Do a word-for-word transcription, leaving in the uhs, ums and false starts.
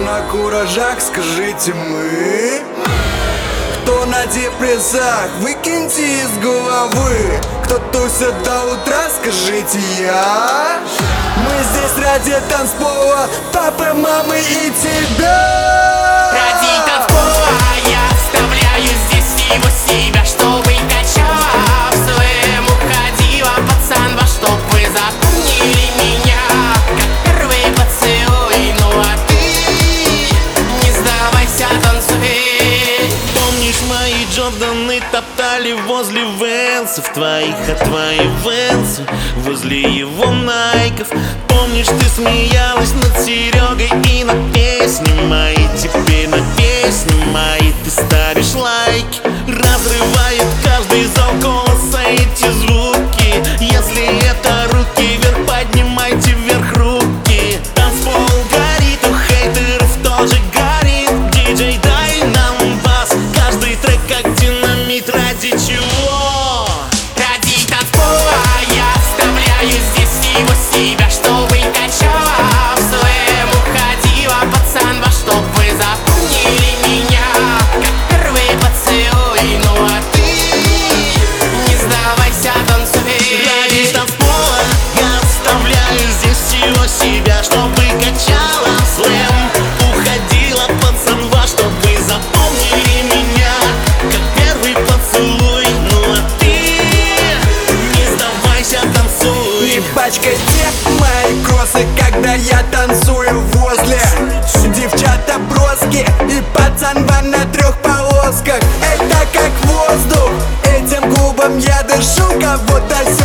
на куражах, скажите мы? Кто на депрессах, выкиньте из головы. Кто тусит до утра, скажите я. Мы здесь ради танцпола, папы, мамы и тебя. Ради танцпола я оставляю здесь его себя, чтобы качала в своем уходила, пацан, во чтоб вы запомнили меня, как первый поцелуй. Ну а ты не сдавайся, танцуй. Помнишь, мои Джорданы топтали возле Венсов твоих, а твои Венсы возле его Найков. Помнишь, ты смеялась над Серегой и на песни мои. Теперь на песни мои ты ставишь лайки. Разрывает каждый зал голоса эти звуки. Если это руки вверх, поднимайте вверх руки. Танцпол горит, у хейтеров тоже горит. Диджей, дай нам бас, каждый трек как динамит. Ради чего? Ради танцпола я оставляю здесь его себя, чтобы качала в своем уходила, пацан, во чтоб вы запомнили меня, как первый поцелуй. Ну а ты не сдавайся, танцуй. Ради танцпола я оставляю здесь его себя, чтобы качала слэм. Уходила, пацан, во чтоб вы запомнили меня, как первый поцелуй. Ну а ты не сдавайся, танцуй. Не пачкайте мои кроссы, когда я танцую возле девчата броски и пацанва на трех полосках. Это как воздух, этим губам я дышу, кого-то